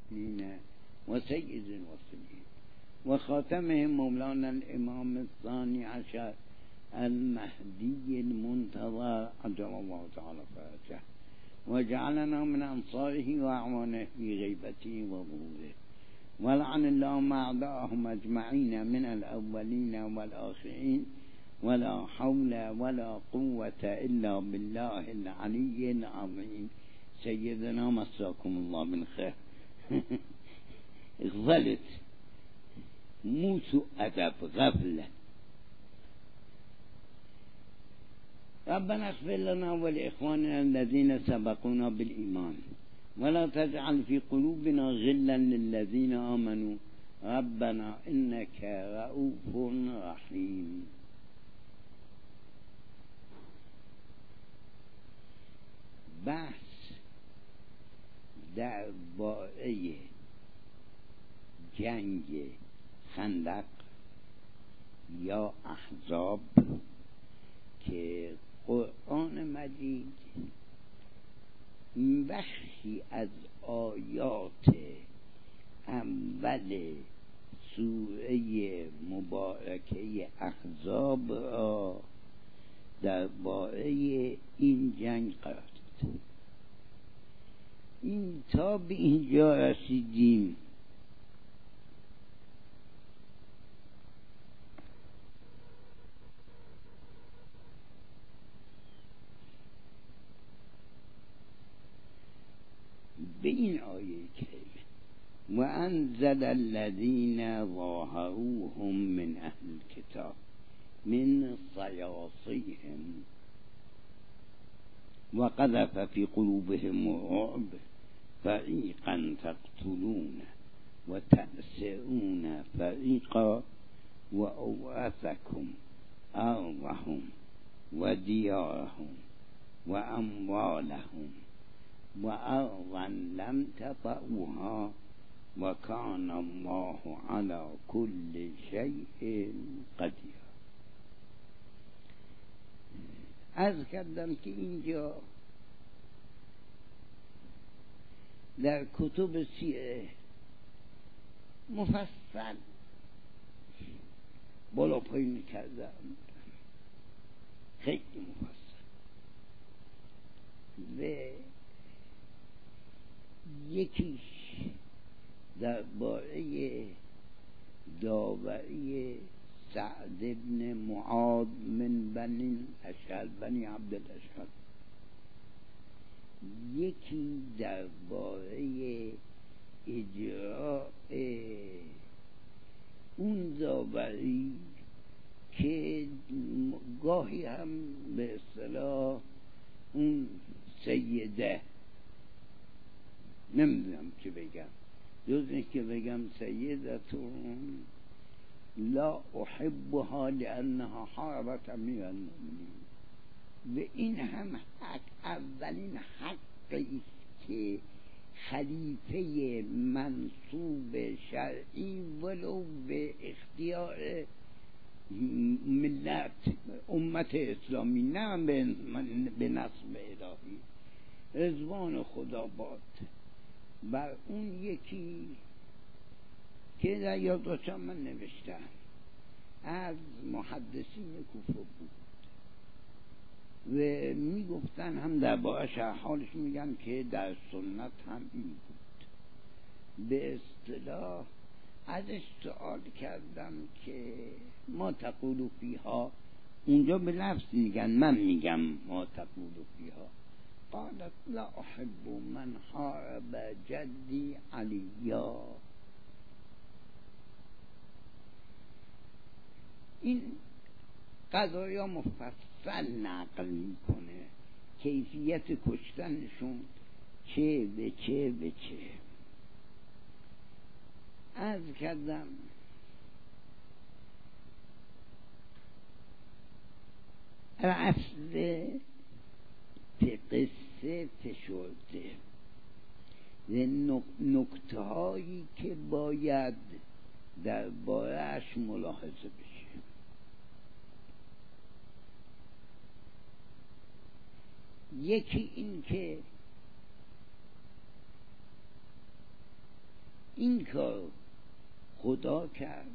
وسيد المرسلين وخاتمهم مولانا الإمام الثاني عشر المهدي المنتظر عجل الله تعالى فرجه وجعلنا من أنصاره وأعوانه في غيبته وظهوره ولعن اللهم أعداءهم أجمعين من الأولين والآخرين ولا حول ولا قوة إلا بالله العلي العظيم. سيدنا مساكم الله من خير. غلط مو سوء أدب، غفلة. ربنا اغفر لنا ولإخواننا الذين سبقونا بالإيمان ولا تجعل في قلوبنا غلا للذين آمنوا ربنا إنك رؤوف رحيم. بحث درباره جنگ خندق یا احزاب که قرآن مجید بخشی از آیات اول سوره مبارکه احزاب را درباره این جنگ قرار داد. این تا به اینجا رسیدیم به این آیه کریمه وأنزل الذين ظاهروهم من أهل الكتاب من صياصيهم وقذف في قلوبهم الرعب فريقا تقتلون وتأسرون فريقا وأورثكم أرضهم وديارهم وأموالهم وأرضا لم تطئوها وكان الله على كل شيء قدير. عرض کردم که اینجا در کتب سیره مفصل بالا پایین کردم، خیلی مفصل، و یکیش درباره داوری سعد بن معاذ من بنی اشهر بنی عبد الاشهر، یکی درباره اجراء اون داوری که گاهی هم به اصطلاح اون سیده، نمیدونم چه بگم جز این که بگم سیدتون لا احبها لانها حاربت امیر المؤمنین، و این هم اولین حقی که خلیفه منصوب شرعی ولو به اختیار ملت امت اسلامی، نه به نصب الهی، رضوان خدا باد بر اون یکی که در یادداشتم من نوشتم از محدثین کوفه بود و میگفتن هم در باعث حالش میگن که در سنت هم این بود. به اصطلاح ازش سوال کردم که ما تقول فیها، اونجا به لفظ میگن، من میگم ما تقول فیها، قالت لا احب من حارب جدی علیا. این قضایا مفصل نقل میکنه کیفیت کشتنشون چه به چه به چه. عرض کردم اصل قصه فشرده و نکته هایی که باید در بارش ملاحظه بشه. یکی این که این کار خدا کرد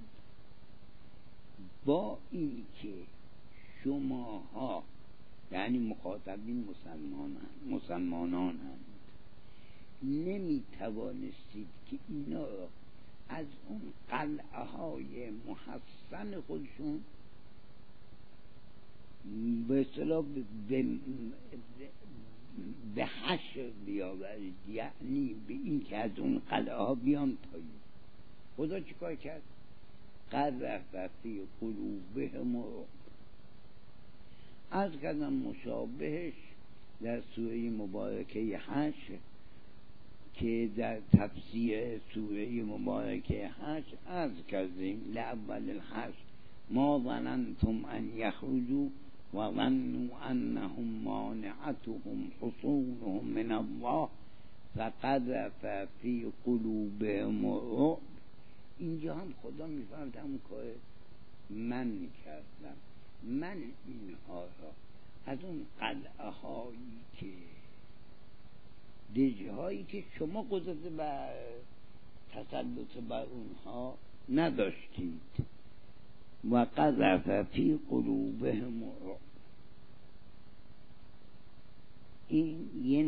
با این که شماها یعنی مخاطبین مسلمانانند نمی توانستید که اینا را از اون قلعه های محصن خودشون به اصطلاح به حشر بیاورید، یعنی به این که از اون قلعه ها بیان پایین. خدا چیکار کرد؟ قذف فی قلوبهم الرعب. از کردم مشابهش در سوره مبارکه حشر که در تفسیر سوره مبارکه حشر از کردیم لأول الحشر ما ظننتم ان یخرجوا و ظنوا انهم مانعتهم حصونهم من الله فقذف فی قلوبهم الرعب. اینجا هم خدا میفرماید همون کار من کردم، من اینها را از اون قلعه هایی که دژ هایی که شما قدرت بر تسلط بر اونها نداشتید و قذف فی قلوبهم الرعب. این یه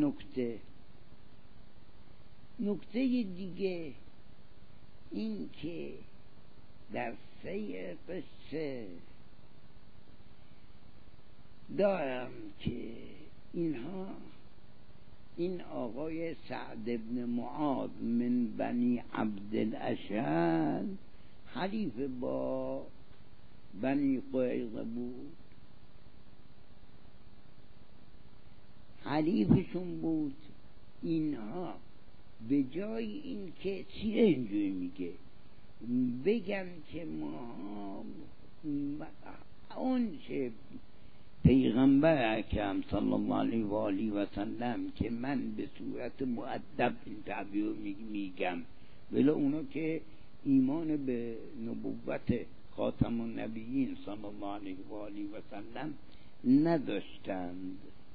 نکته دیگه این که در سیر قصه دارم که اینها این آقای سعد ابن معاذ من بنی عبدالاشهر حلیف با بنی قریظه بود، حلیفشون بود. اینها به جای این که سیره اینجوری میگه بگن که ما اون چه پیغمبر اکرم صلی الله علیه و آله و سلم که من به صورت مؤدب این تعبیر میگم، ولی اونا که ایمان به نبوت خاتم النبیین صلی الله علیه و آله و سلم نداشتند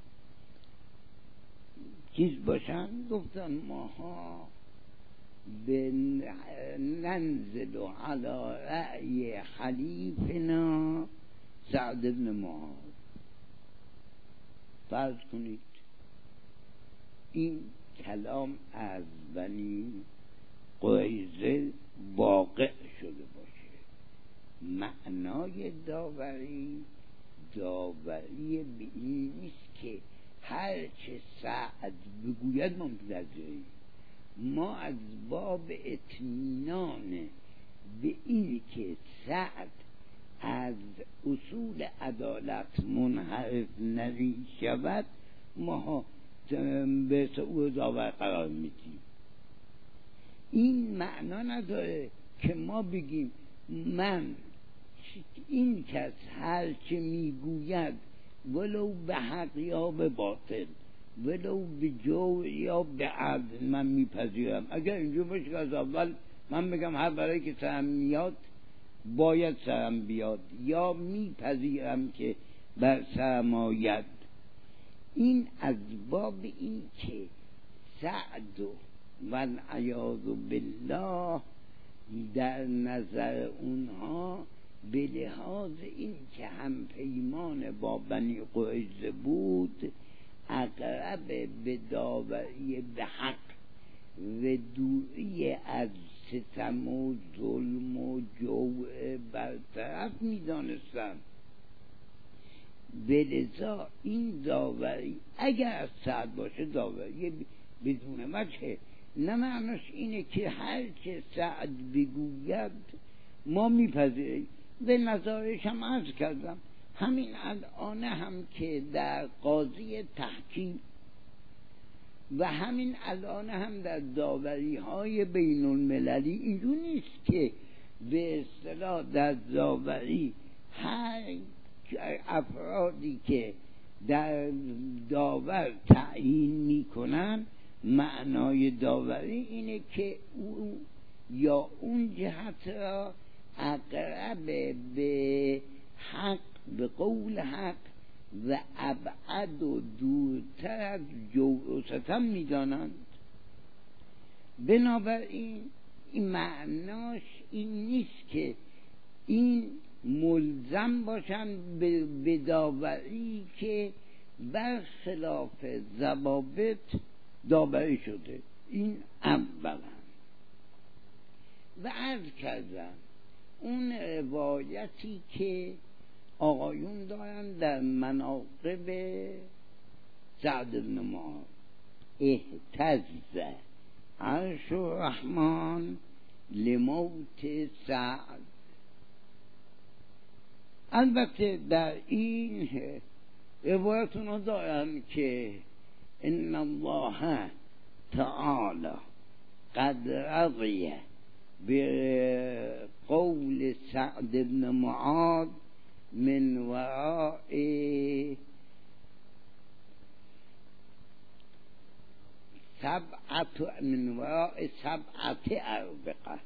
چیز باشن، گفتن ماها به ننزل علی رأی حلیفنا سعد بن معاذ. فرض کنید این کلام از بنی قریظه واقع شده باشه، معنای داوری به این نیست که هر چه سعد بگوید ما متوجهیم. ما از باب اطمینان به این که سعد از اصول عدالت منحرف نمی شود ما به او داور قرار میدیم. این معنا نداره که ما بگیم من این کس هر چه میگوید ولو به حق یا به باطل، ولو به جور یا به عدل من میپذیرم. اگر اینجا باشه که از اول من بگم هر برای که سرم میاد باید سرم بیاد، یا میپذیرم که بر سرم آید. این از باب این که سعد و العیاذ بالله در نظر اونها به لحاظ این که هم پیمان با بنی قریظه بود اقرب به داوری به حق و دوری از ستم و ظلم و جوع برطرف می‌دانستند. بلذا این داوری اگر از سعد باشه داوری بدون وجه، نه معناش اینه که هر چه سعد بگوید ما میپذیریم. به نظرش هم عرض کردم همین الان هم که در قاضی تحکیم و همین الان هم در داوری های بین المللی اینجور نیست که به اصطلاح در داوری هر افرادی که در داور تعیین میکنن معنای داوری اینه که او یا اون جهت را اقرب به حق، به قول حق و ابعد و دورتر از جور و ستم میدانند. بنابراین این معناش این نیست که این ملزم باشن به داوری که برخلاف ضوابط داوری شده. این اولا. و عرض کردم اون روایتی که آقایون دارن در مناقب سعد بن معاذ، اهتز عرش الرحمن لموت سعد. البته در این روایت اونا دارن که ان الله تعالی قد رضی بقول سعد بن معاذ من وراء سبعة أربقة،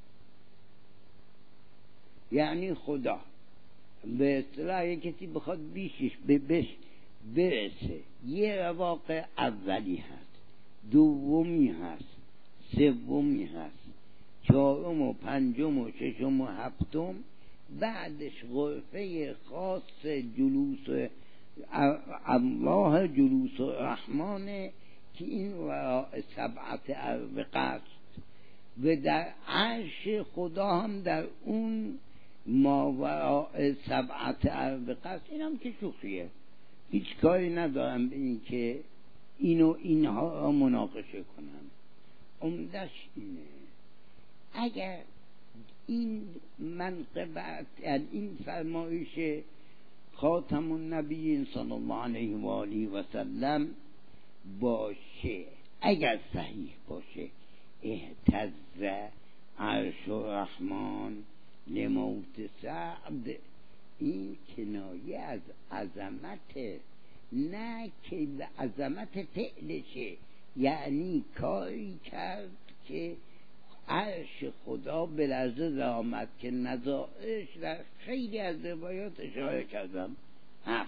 یعنی خدا به اصطلاح کسی بخواد بیشش برسه یه رواق اولی هست، دومی هست، سومی هست، چهارم و پنجم و ششم و هفتم، بعدش غرفه خاص جلوس الله، جلوس الرحمن که این وراء سبعة أربقة است. و در عرش خدا هم در اون ما وراء سبعة أربقة است. این هم که شوخیه، هیچ کاری ندارم به این که اینو اینها را مناقشه کنم. عمدش اینه اگر این منقبت، این فرمایش خاتم النبیین صلی الله علیه و آله و سلم باشه، اگر صحیح باشه، اهتز عرش الرحمن لموت سعد، این کنایه از عظمت، نه که به عظمت فعلشه، یعنی کاری کرد که عرش خدا به لرزه درآمد که نظائرش در خیلی از روایات اشاره کردم هست.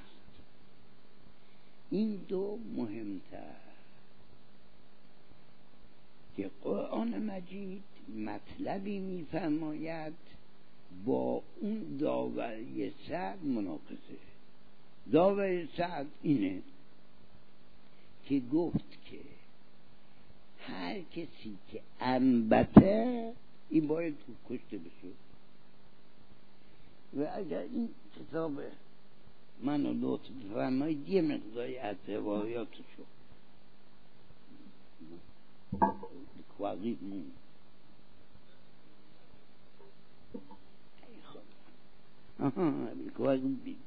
این دو مهمتر که قرآن مجید مطلبی می‌فرماید با اون داوری سعد مناقضه. داوری سعد اینه که گفت که هر کسی که انبته این باید کشته بشه. و اگر این کتاب منو لطف فرمایید یه مقداری از روایاتشو بکوازید مون بکوازید بیدی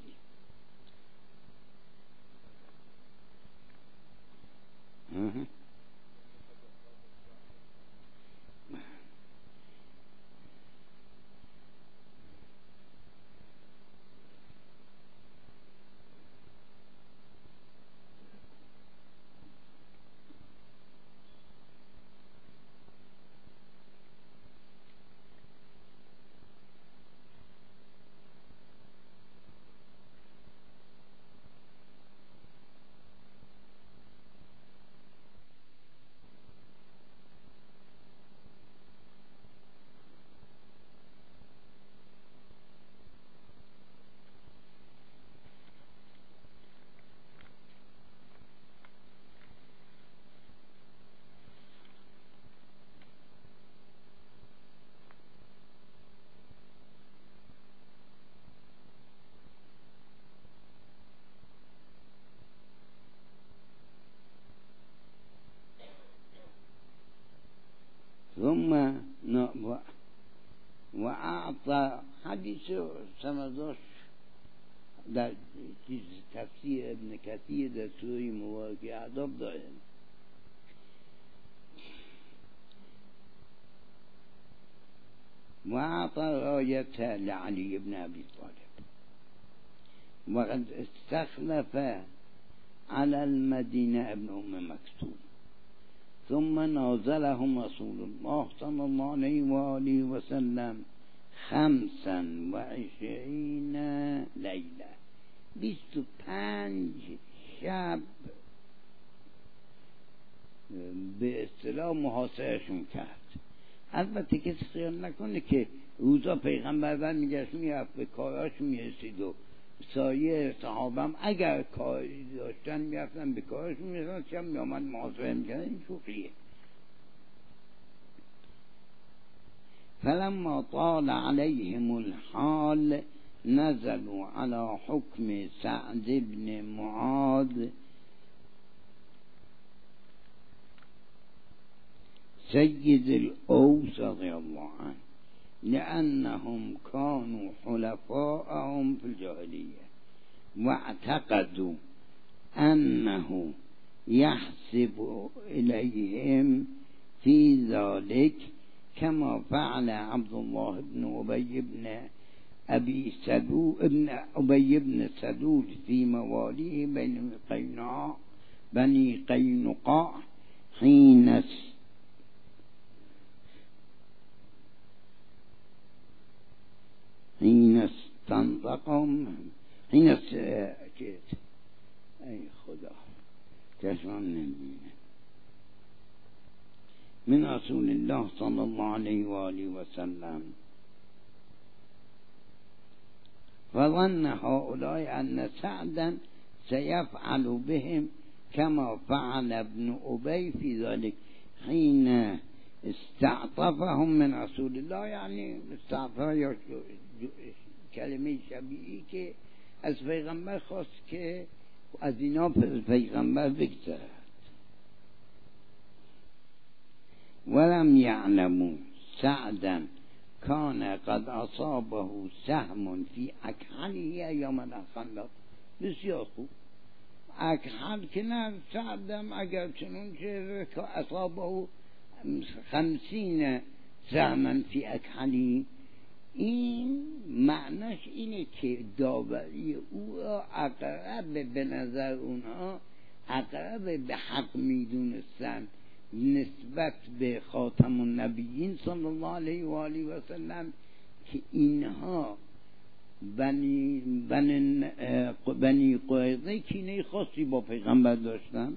ثم و اعطا حدیث سنداش در تفسیر ابن کثیر در سوره مبارکه اعداب داره. و اعطا رایت لعلی بن ابی طالب وقد استخلف على المدینه ابن ام مکتوم ثم نازلهم رسول الله صلی الله علیه و آله و سلم 25 لیله، 25 شب به اصطلاح محاصرشون کرد. البته کسی خیال نکنه که روزا پیغمبر بر میگشت میرفت به کاراش میرسید و سایه صحابم اگر کاری داشتن میرفتن به کاراش میرسن شب میامد محاصره میکردن. این شوخیه. فلما طال عليهم الحال نزلوا على حكم سعد بن معاذ سيد الأوس رضي الله عنه لأنهم كانوا حلفاءهم في الجاهلية واعتقدوا أنه يحسب إليهم في ذلك كما فعل عبد الله بن أبي بن سلول في مواليه بني قينقاع حين استنطقهم ای خدا چشمم نمیبینه من رسول الله صلى الله عليه وآله وسلم فظن هؤلاء أن سعدا سيفعل بهم كما فعل ابن أبي في ذلك حين استعطفهم من رسول الله. يعني استعطف کلمه شبیهی که از پیغمبر خواست که از اینا پیغمبر بگذرد. ولم يعلموا سعدا كان قد أصابه سهم في أكحله أيام الخندق. بسیار خوب. اکحل که نه، سعدم اگر چنون که اصابه 50 سهما في أكحله، این معناش اینه که داوری او را اقرب به نظر اونها اقرب به حق میدونستن نسبت به خاتم النبیین صلی الله علیه و آله و سلم که اینها بنی قریظه کینه خاصی با پیغمبر داشتن.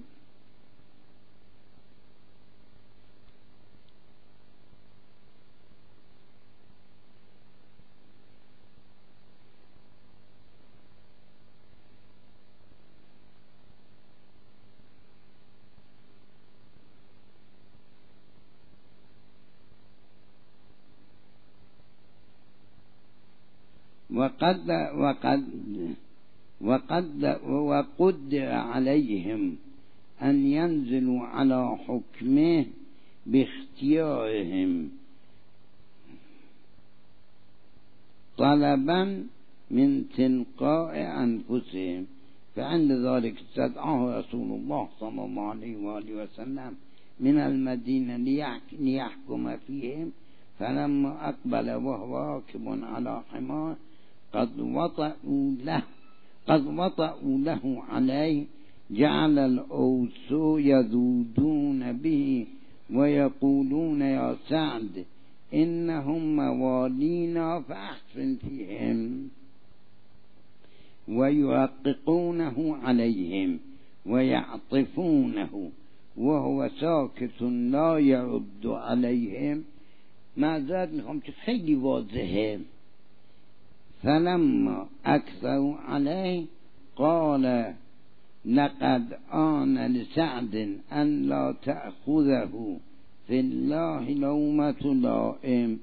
وقدر عليهم أن ينزلوا على حكمه باختيارهم طلبا من تلقاء أنفسهم. فعند ذلك استدعاه رسول الله صلى الله عليه وآله وسلم من المدينة ليحكم فيهم. فلما أقبل وهو راكب على حمار قد وطئوا له عليه جعل الأوس يذودون به ويقولون يا سعد إنهم موالينا فأحسن فيهم، ويرققونه عليهم ويعطفونه وهو ساكت لا يرد عليهم. معذرت میخوام که خیلی واضحه. فلما أكثروا عليه قال لقد آن لسعد أن لا تأخذه في الله لومة لائم،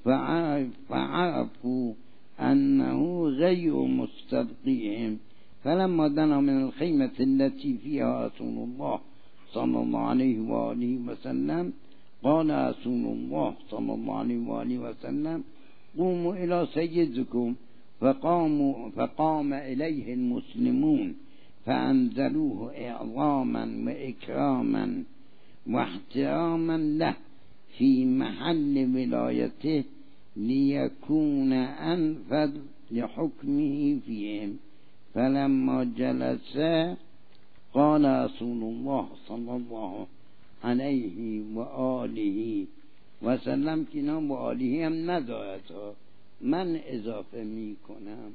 فعرفوا أنه غير مستبقيهم. فلما دنا من الخيمة التي فيها رسول الله صلى الله عليه وآله وسلم قال رسول الله صلى الله عليه وآله وسلم قوموا إلى سيدكم. فقام إليه المسلمون فأنزلوه إعظاما وإكراما واحتراما له في محل ولايته ليكون أنفذ لحكمه فيهم. فلما جلس قال رسول الله صلى الله عليه وآله وسلم که نام و آله هم ندارد، من اضافه می کنم.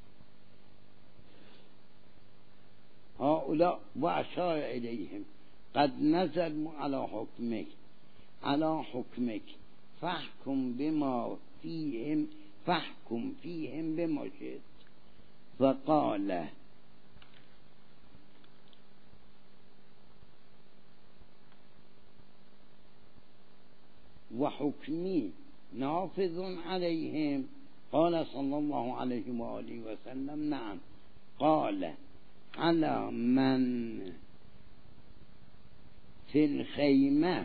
هؤلاء و اشار الیهم، قد نزل على حکمک فحکم فیهم بما شئت. فقال وحكمي نافذ عليهم. قال صلى الله عليه وآله وسلم نعم. قال على من في الخيمة؟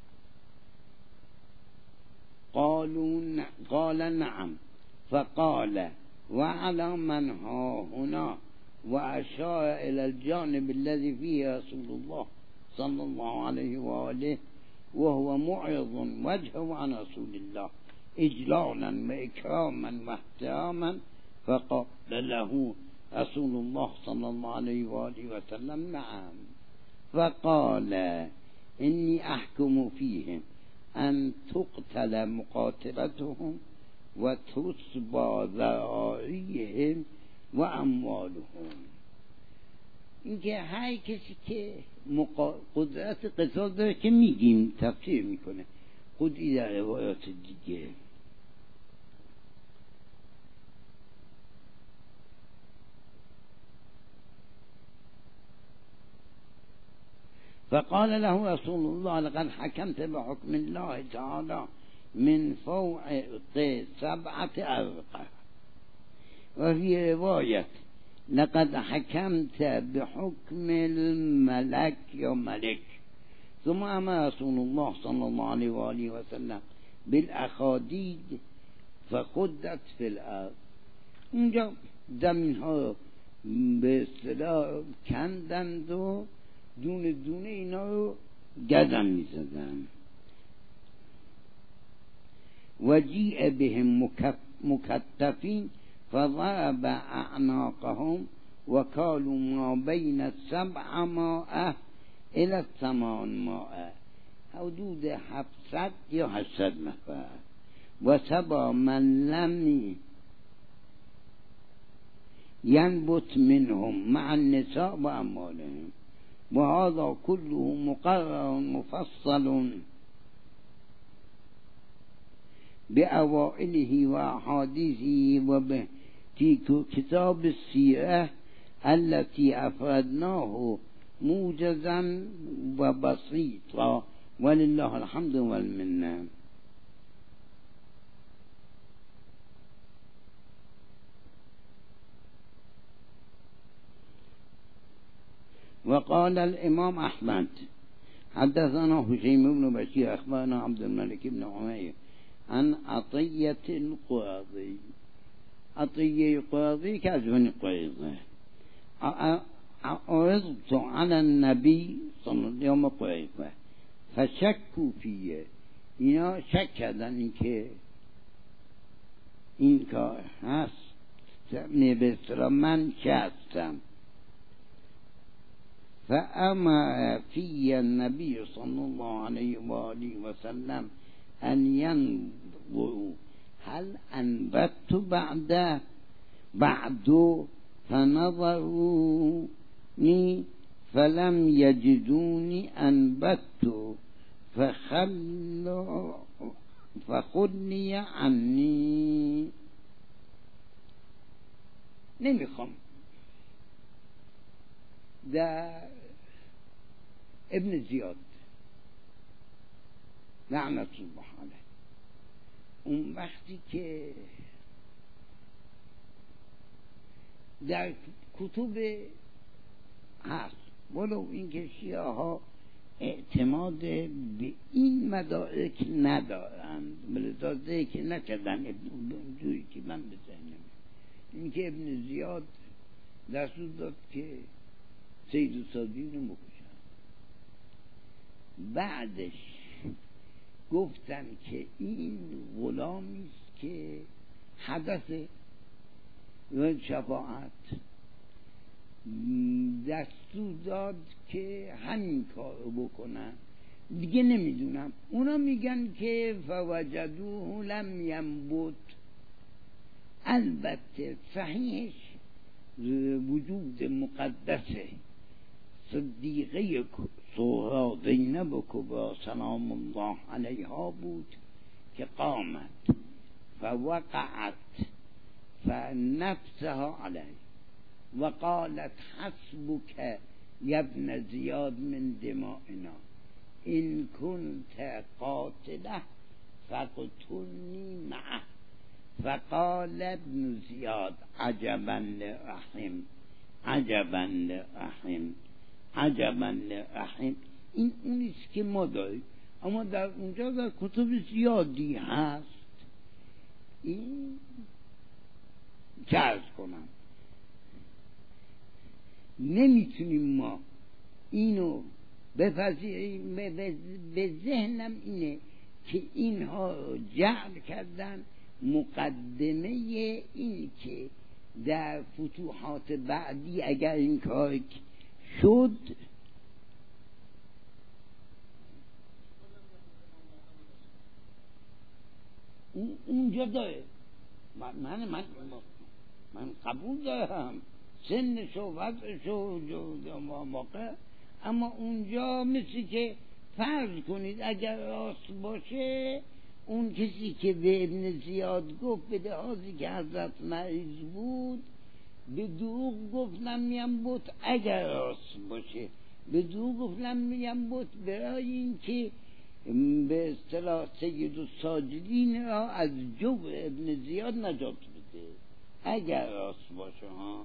قال نعم. فقال وعلى من ها هنا؟ وأشار إلى الجانب الذي فيه رسول الله صلى الله عليه وآله وهو معرض وجهه عن رسول الله إجلالا وإكراما واحتراما. فقال له رسول الله صلى الله عليه وآله وسلم نعم. فقال إني أحكم فيهم أن تقتل مقاتلتهم وتصبى ذراريهم و اموالهم. اینکه هر کسی که قدرت قتال داره که میگیم تفسیر میکنه خودی در روایات دیگه. فقال له رسول الله لقد حكمت بحكم الله تعالى من فوق 7 أرقة. وفي رواية لقد حكمت بحكم الملك يا ملك. ثم أمر رسول الله صلى الله عليه وآله وسلم بالأخاديد فخدت في الأرض. اونجا زمین ها به اصطلاح کندند و دونه دونه اینا رو گردن می زدن. وجیع بهم مکتفین فضرب اعناقهم وكانوا ما بين 7 مائة الى 8 مائة، حدود 700 یا 800 نفر. و سبا من لم ينبت منهم مع النساء و اموالهم. و هذا كله مقرر مفصل بأوائله وأحاديثه وفي كتاب السيرة التي أفردناه موجزا وبسيطا ولله الحمد والمنة. وقال الإمام أحمد حدثنا هشيم بن بشير أخبرنا عبد الملك بن عمير عن عطية القاضي. عطية القاضي كذبني قريظة. عرضت على النبي صلى الله عليه وسلم يوم قريظة فشكوا فيه. اینا شک کردن این کار هست به من شستم. فأمر في النبي صلى الله عليه وآله وسلم أن ينظروا هل أنبت بعد فنظروني فلم يجدوني أنبت فخلني عني. نمیخوام در ابن زیاد لعنت الله علیه اون وقتی که در کتب هست ولو اینکه شیعه ها اعتماد به این مدارک ندارند بلذا ذکر نکردن جوری که من بزنم اینکه ابن زیاد دستور داد که سید صادقی رو مکشن. بعدش گفتن که این غلامی است که حدث و شفاعت دستور داد که همین کار رو بکنن دیگه نمیدونم. اونا میگن که فوجدوه لم ینبت. البته صحیحش وجود مقدسه صدیقه صغرا زینب کبری سلام الله علیها بود که قامت فوقعت فنفسها علیه و قالت حسبک یا ابن زیاد من دمائنا ان كنت قاتله فقتلنی معه فقال ابن زیاد عجبا لرحم عجبا لرحم عجبا لرحم. این اونیست که ما داریم، اما در اونجا در کتب زیادی هست. این چه عرض کنم، نمیتونیم ما اینو بپذیریم. به ذهنم اینه که اینها جعل کردن مقدمه این که در فتوحات بعدی اگر این کار شد اونجا داره. من قبول دارم سنش و وضعش و موقع، اما اونجا مثل که فرض کنید اگر راست باشه اون کسی که به ابن زیاد گفت به لحاظی که حضرت مریض بود به دروغ گفت لم بود، اگر راست باشه به دروغ گفت لم بود برای این که به اصطلاح سید الساجدین را از جور ابن زیاد نجات بده، اگر راست باشه ها.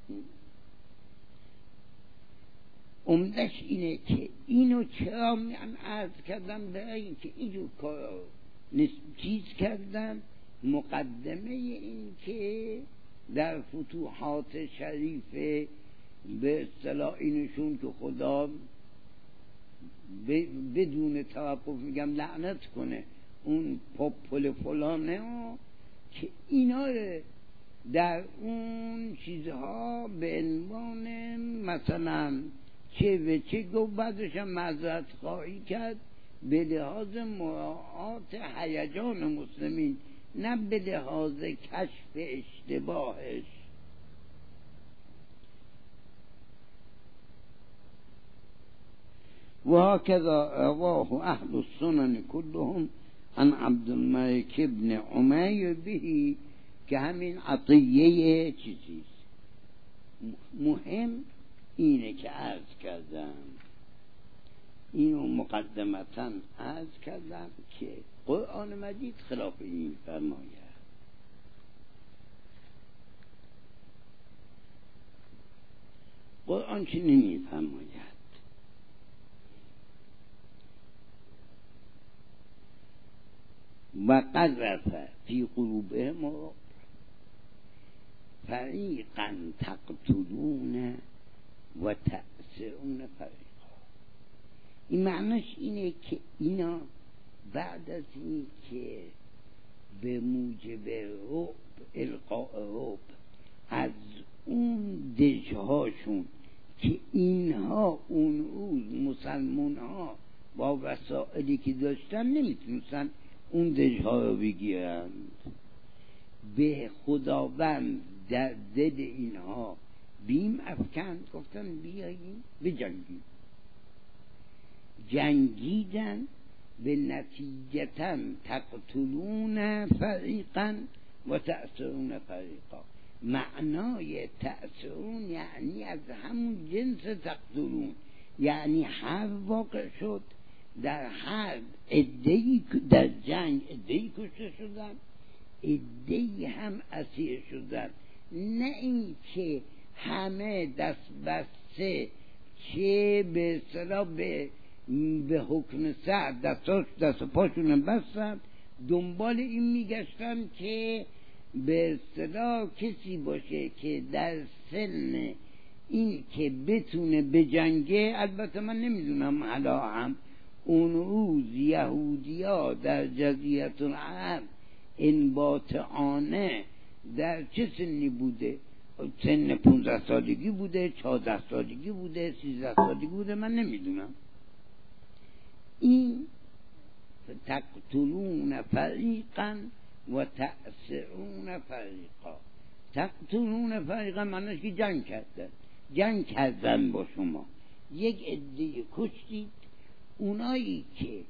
عمدش اینه که اینو چرا من عرض کردم، برای این که اینجور کار چیز کردن مقدمه این که در فتوحات شریفه به اصطلاح اینشون که خدا بدون توقف میگم لعنت کنه اون پاپل فلانه که اینا در اون چیزها به عنوان مثلا چه و چه گفت، بعدش هم معذرت خواهی کرد به لحاظ مراعات هیجان مسلمین، نه به لحاظ کشف اشتباهش. و هكذا رواه اهل السنن كلهم عن عبد الملك بن عمیر به، که همین عطیه چیزیست. مهم اینه که عرض کردم، اینو مقدمتا عرض کردم که قرآن مجید خلاف این فرماید. قرآن چه نمی فرماید؟ و قذف فی قلوبهم فریقا تقتلون و تأسرون فریقا. این معنیش اینه که اینا بعد از این که به موجب رعب القاء رعب از اون دژهاشون که اینها اون روز مسلمان ها با وسائلی که داشتن نمیتونستن اون دژها رو بگیرند، به خداوند در دل اینها بیم افکند، گفتن بیاییم بجنگیم. جنگیدن به نتیجتا تقتلون فریقا و تأسرون فریقا. معنای تأسرون یعنی از همون جنس تقتلون، یعنی هر واقع شد در هر عده‌ای در جنگ عده‌ای کشته شدن، عده‌ای هم اسیر شدن، نه این که همه دست بسته چه به اصطلاح به حکم سعد دست پاشون بستن دنبال این میگشتن که به اصطلاح کسی باشه که در سن این که بتونه بجنگه. البته من نمیدونم حالا هم اون روز یهودیا در جزیره العرب انباط آنه در چه سنی بوده، سن 15 سالگی بوده، 14 سالگی بوده، 13 سالگی بوده، من نمیدونم. این تقتلون فریقا و تأسرون فریقا. تقتلون فریقا معنیش که جنگ کردن با شما، یک عده کشتید، اونایی که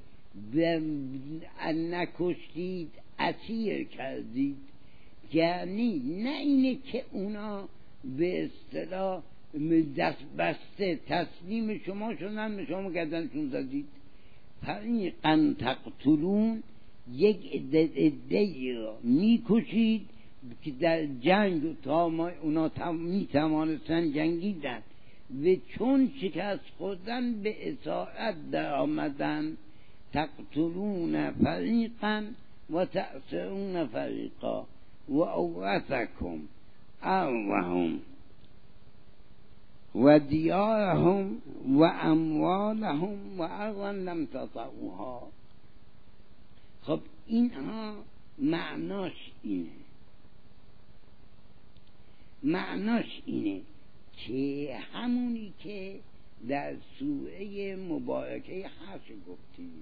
نکشتید اسیر کردید. یعنی نه اینه که اونا به اصطلاح دست بسته تسلیم شما شدن، به شما گردنشون زدید. فریقا تقتلون، یک عده را میکشید که در جنگ اونا میتوانستن جنگیدن و چون شکست خوردن به اطاعت در آمدن. تقتلون فریقا و تأسرون فریقا و اورثکم ارضهم و دیارهم و اموالهم و ارضا لم تطئوها. خب اینها معناش اینه که همونی که در سوره مبارکه حشر گفتیم،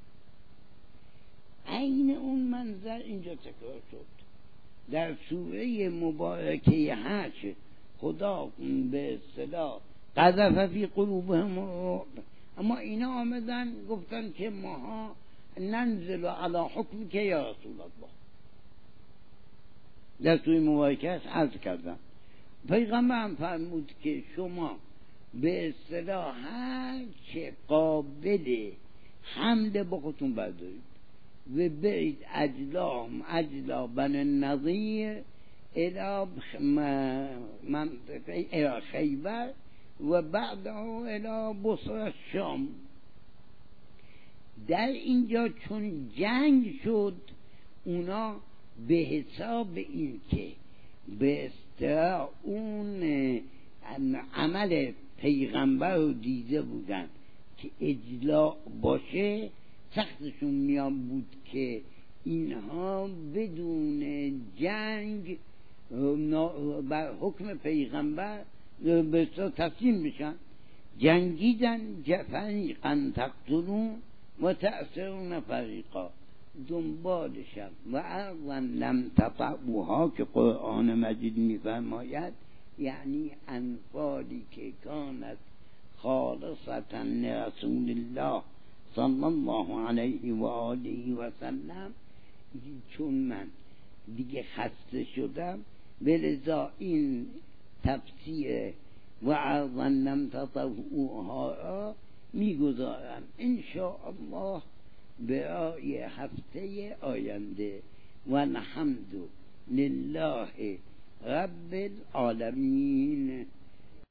عین اون منظر اینجا تکرار شد. در سوره مبارکه حشر خدا به اصطلاح قذف فی قلوبهم الرعب، اما اینا آمدن گفتن که ماها ننزل علی حکم که یا رسول الله. در سوره مبارکه عرض کردم پیغمبر هم فرمود که شما به اصطلاح هر چه قابل حمل با خودتون بردارید و برید اجلا بن النضیر الى خیبر و بعده الى بصره الشام. در اینجا چون جنگ شد، اونا به حساب این که به اصطلاح اون عمل پیغمبر رو دیده بودن که اجلاء باشه، سختشون میان بود که اینها بدون جنگ بر حکم پیغمبر به تسلیم بشن. جنگیدن. فریقا تقتلون و تأسرون فریقا، دنبالشم و ارضا لم تطئوها که قرآن مجید میفرماید، یعنی انفالی که کانت خالصتا لرسول الله صلی الله علیه و آله و سلم. چون من دیگه خسته شدم، ولذا این تفسیر و ارضا لم تطئوها را میگذارم انشاءالله برای هفته آینده. و الحمد لله رب العالمین.